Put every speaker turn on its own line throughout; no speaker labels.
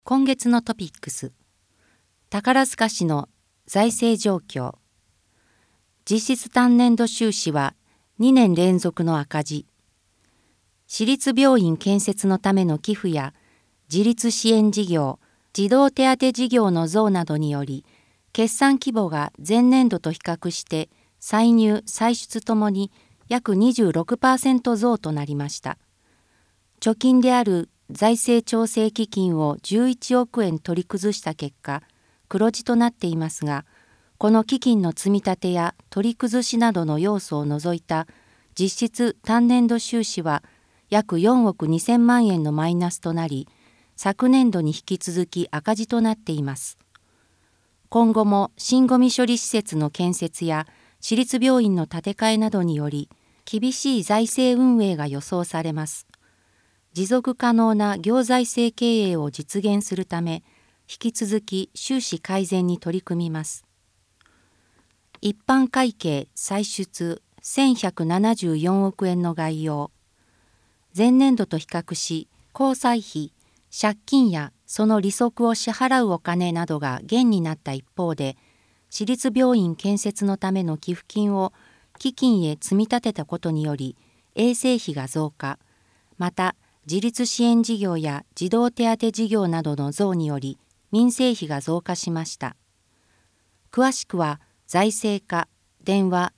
今月のトピックス、宝塚市の財政状況。実質単年度収支は2年連続の赤字。私立病院建設のための寄付や自立支援事業、児童手当事業の増などにより、決算規模が前年度と比較して歳入・歳出ともに約 26% 増となりました。貯金である財政調整基金を11億円取り崩した結果、黒字となっていますが、この基金の積み立てや取り崩しなどの要素を除いた実質単年度収支は約4億2000万円のマイナスとなり、昨年度に引き続き赤字となっています。今後も新ごみ処理施設の建設や私立病院の建て替えなどにより、厳しい財政運営が予想されます。持続可能な行財政経営を実現するため、引き続き収支改善に取り組みます。一般会計歳出1174億円の概要。前年度と比較し、交際費、借金やその利息を支払うお金などが減になった一方で、私立病院建設のための寄付金を基金へ積み立てたことにより、衛生費が増加、また、自立支援事業や児童手当事業などの増により民生費が増加しました。詳しくは財政課電話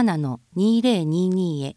77-2022 へ。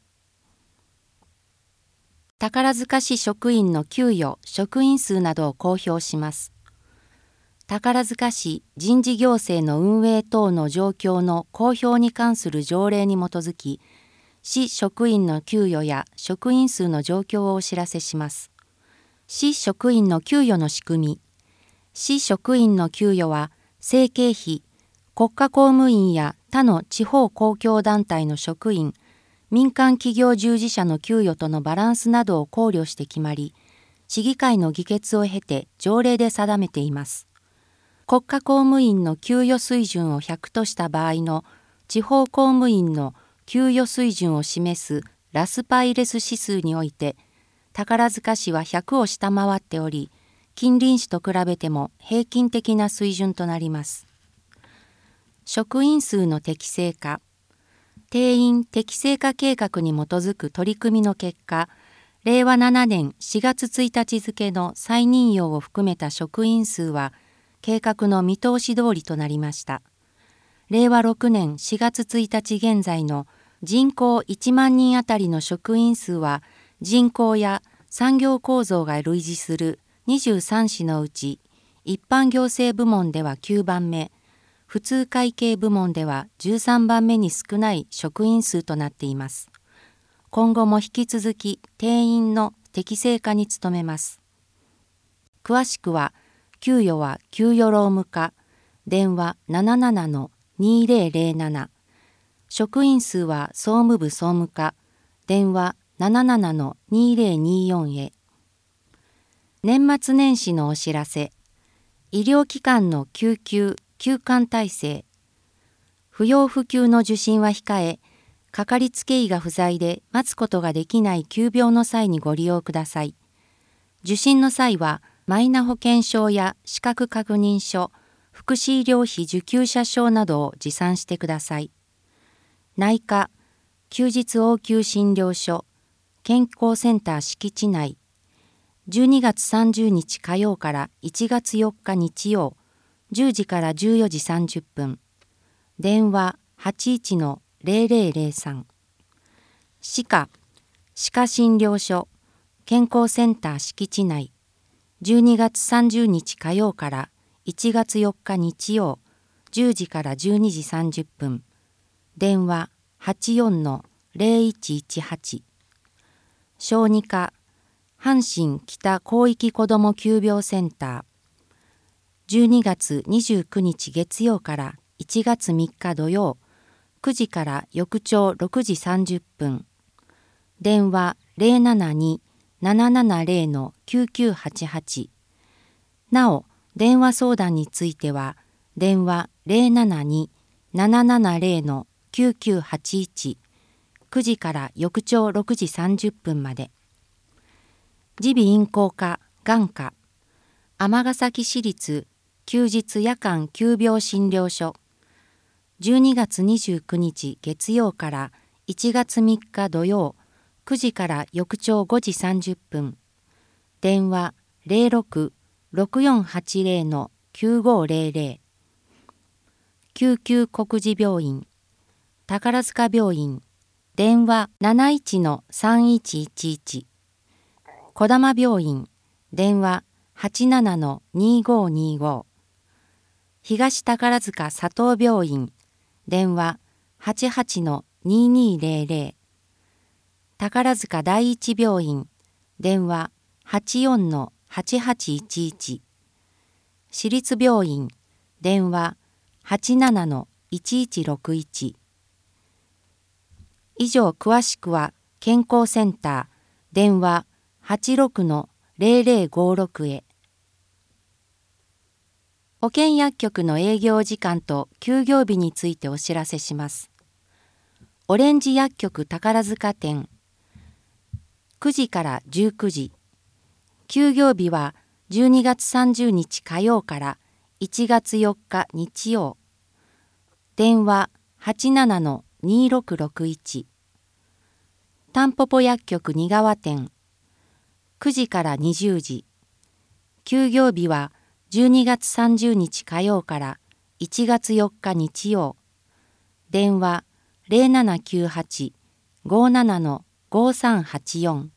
宝塚市職員の給与・職員数などを公表します。宝塚市人事行政の運営等の状況の公表に関する条例に基づき、市職員の給与や職員数の状況をお知らせします。市職員の給与の仕組み。市職員の給与は、生計費、国家公務員や他の地方公共団体の職員、民間企業従事者の給与とのバランスなどを考慮して決まり、市議会の議決を経て条例で定めています。国家公務員の給与水準を100とした場合の地方公務員の給与水準を示すラスパイレス指数において、宝塚市は100を下回っており、近隣市と比べても平均的な水準となります。職員数の適正化。定員適正化計画に基づく取り組みの結果、令和7年4月1日付の再任用を含めた職員数は、計画の見通し通りとなりました。令和6年4月1日現在の人口1万人あたりの職員数は、人口や産業構造が類似する23市のうち、一般行政部門では9番目、普通会計部門では13番目に少ない職員数となっています。今後も引き続き定員の適正化に努めます。詳しくは、給与は給与労務課、電話 77-2007、職員数は総務部総務課、電話 77-2024 へ。年末年始のお知らせ。医療機関の救急・急患体制。不要不急の受診は控え、かかりつけ医が不在で待つことができない急病の際にご利用ください。受診の際は、マイナ保険証や資格確認書、福祉医療費受給者証などを持参してください。内科、休日応急診療所、健康センター敷地内、12月30日火曜から1月4日日曜、10時から14時30分、電話 81-0003、歯科、歯科診療所、健康センター敷地内、12月30日火曜から1月4日日曜、10時から12時30分、電話 84-0118、小児科、阪神北広域子ども急病センター、12月29日月曜から1月3日土曜、9時から翌朝6時30分、電話 072-770-9988。なお、電話相談については、電話 072-770-9981、9時から翌朝6時30分まで。耳鼻咽喉科、眼科、 尼崎市立休日夜間急病診療所12月29日月曜から1月3日土曜9時から翌朝5時30分電話06-6480-9500救急国事病院宝塚病院電話71-3111児玉病院電話87-2525東宝塚佐藤病院電話88-2200宝塚第一病院電話84-8811市立病院電話87-1161以上詳しくは健康センター電話86-0056へ。保健薬局の営業時間と休業日についてお知らせします。オレンジ薬局宝塚店9時から19時。休業日は12月30日火曜から1月4日日曜。電話87-2661。たんぽぽ薬局仁川店9時から20時。休業日は12月30日火曜から1月4日日曜。電話0798-57-5384。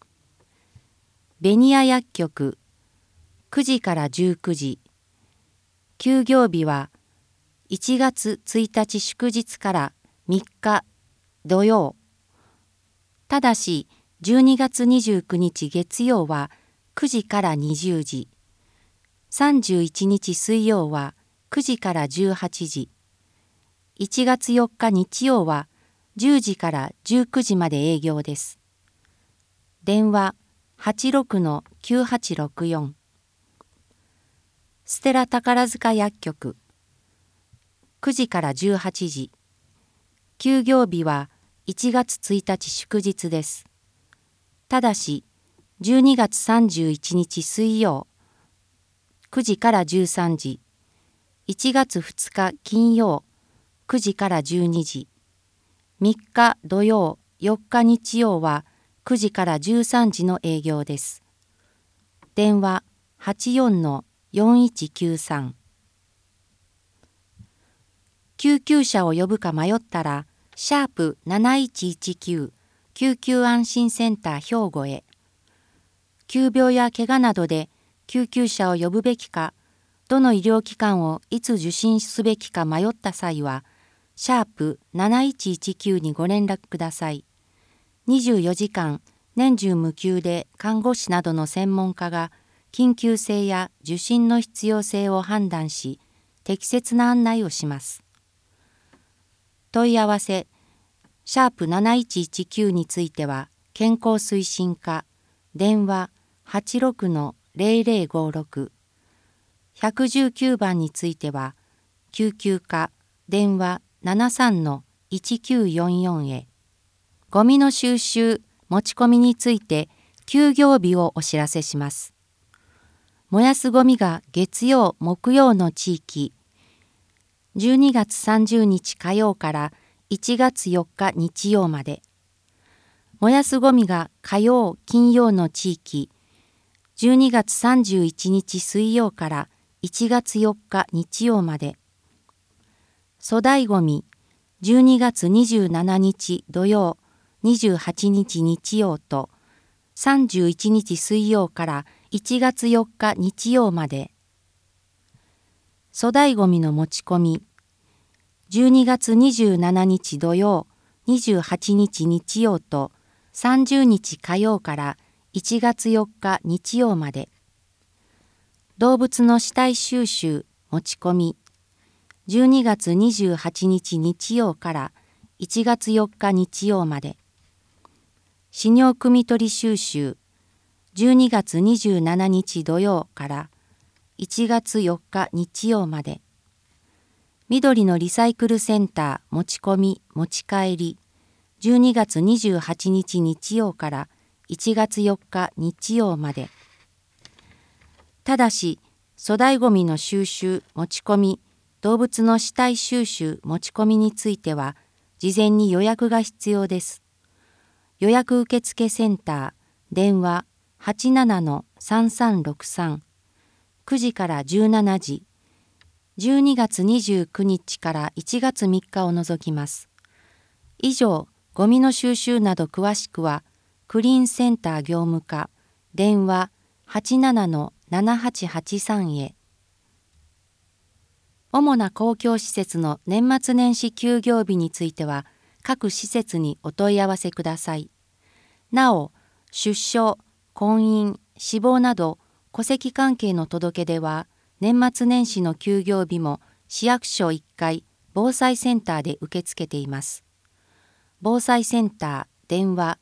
紅屋薬局9時から19時。休業日は1月1日祝日から3日土曜。ただし12月29日月曜は9時から20時。31日水曜は9時から18時。1月4日日曜は10時から19時まで営業です。電話86-9864。ステラ宝塚薬局9時から18時。休業日は1月1日祝日です。ただし12月31日水曜9時から13時。1月2日金曜9時から12時。3日土曜4日日曜は9時から13時の営業です。電話84-4193。救急車を呼ぶか迷ったら、#7119救急安心センター兵庫へ。急病や怪我などで救急車を呼ぶべきか、どの医療機関をいつ受診すべきか迷った際は、#7119にご連絡ください。24時間、年中無休で看護師などの専門家が緊急性や受診の必要性を判断し、適切な案内をします。問い合わせ、#7119については、健康推進課、電話86-0056。119番については、救急課、電話73-1944へ。ゴミの収集、持ち込みについて、休業日をお知らせします。燃やすゴミが月曜、木曜の地域、12月30日火曜から1月4日日曜まで。燃やすゴミが火曜、金曜の地域、12月31日水曜から1月4日日曜まで。粗大ゴミ、12月27日土曜、28日日曜と31日水曜から1月4日日曜まで。粗大ゴミの持ち込み、12月27日土曜、28日日曜と30日火曜から1月4日日曜まで。動物の死体収集、持ち込み、12月28日日曜から1月4日日曜まで。飼尿汲み取り収集、12月27日土曜から1月4日日曜まで。緑のリサイクルセンター持ち込み持ち帰り、12月28日日曜から1月4日日曜まで。ただし粗大ごみの収集・持ち込み、動物の死体収集・持ち込みについては、事前に予約が必要です。予約受付センター、電話87-3363、9時から17時、12月29日から1月3日を除きます。以上、ゴミの収集など詳しくは、クリーンセンター業務課、電話87-7883へ。主な公共施設の年末年始休業日については、各施設にお問い合わせください。なお、出生、婚姻、死亡など戸籍関係の届け出は、年末年始の休業日も市役所1階防災センターで受け付けています。防災センター電話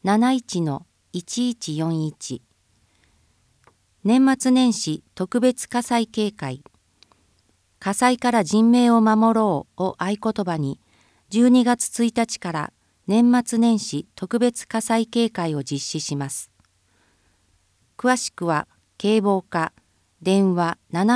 71-1141。年末年始特別火災警戒。火災から人命を守ろうを合言葉に、12月1日から年末年始特別火災警戒を実施します。詳しくは警防課電話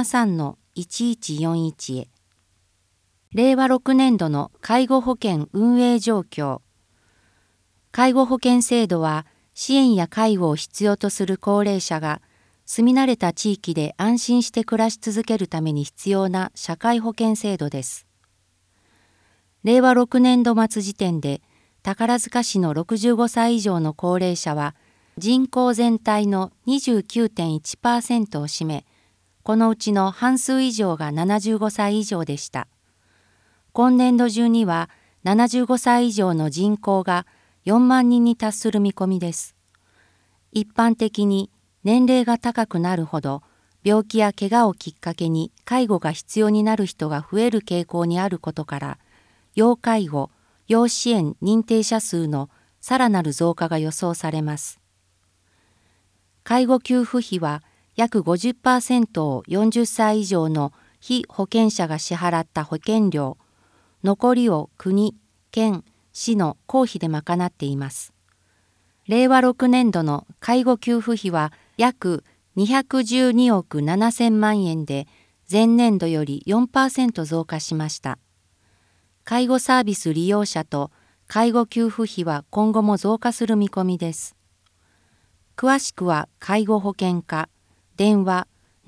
73-1141へ。令和6年度の介護保険運営状況。介護保険制度は、支援や介護を必要とする高齢者が、住み慣れた地域で安心して暮らし続けるために必要な社会保険制度です。令和6年度末時点で、宝塚市の65歳以上の高齢者は、人口全体の 29.1% を占め、このうちの半数以上が75歳以上でした。今年度中には75歳以上の人口が4万人に達する見込みです。一般的に年齢が高くなるほど、病気や怪我をきっかけに介護が必要になる人が増える傾向にあることから、要介護・要支援認定者数のさらなる増加が予想されます。介護給付費は約 50% を40歳以上の被保険者が支払った保険料、残りを国、県、市の公費で賄っています。令和6年度の介護給付費は約212億7000万円で、前年度より 4% 増加しました。介護サービス利用者と介護給付費は今後も増加する見込みです。詳しくは介護保険課電話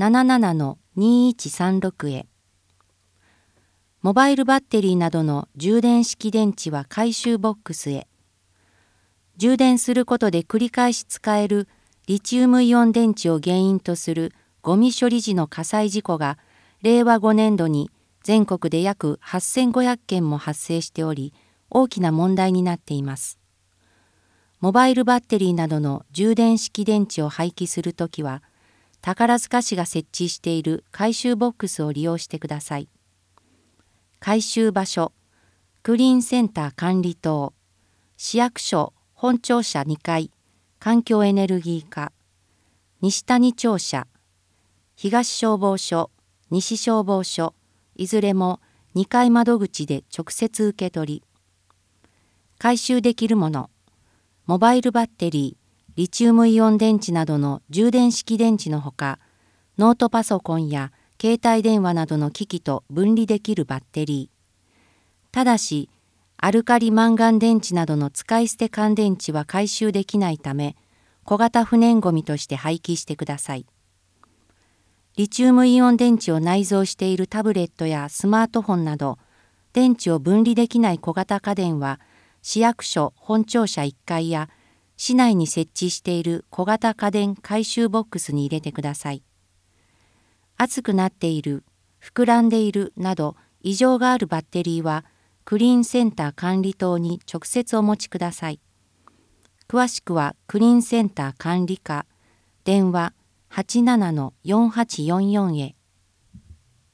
77-2136へ。モバイルバッテリーなどの充電式電池は回収ボックスへ。充電することで繰り返し使えるリチウムイオン電池を原因とするゴミ処理時の火災事故が令和5年度に全国で約8500件も発生しており、大きな問題になっています。モバイルバッテリーなどの充電式電池を廃棄するときは、宝塚市が設置している回収ボックスを利用してください。回収場所、クリーンセンター管理棟、市役所本庁舎2階、環境エネルギー課、西谷庁舎、東消防署、西消防署、いずれも2階窓口で直接受け取り。回収できるもの、モバイルバッテリー、リチウムイオン電池などの充電式電池のほか、ノートパソコンや携帯電話などの機器と分離できるバッテリー。ただし、アルカリマンガン電池などの使い捨て乾電池は回収できないため、小型不燃ごみとして廃棄してください。リチウムイオン電池を内蔵しているタブレットやスマートフォンなど、電池を分離できない小型家電は、市役所本庁舎1階や市内に設置している小型家電回収ボックスに入れてください。熱くなっている、膨らんでいるなど異常があるバッテリーはクリーンセンター管理棟に直接お持ちください。詳しくはクリーンセンター管理課電話87-4844へ。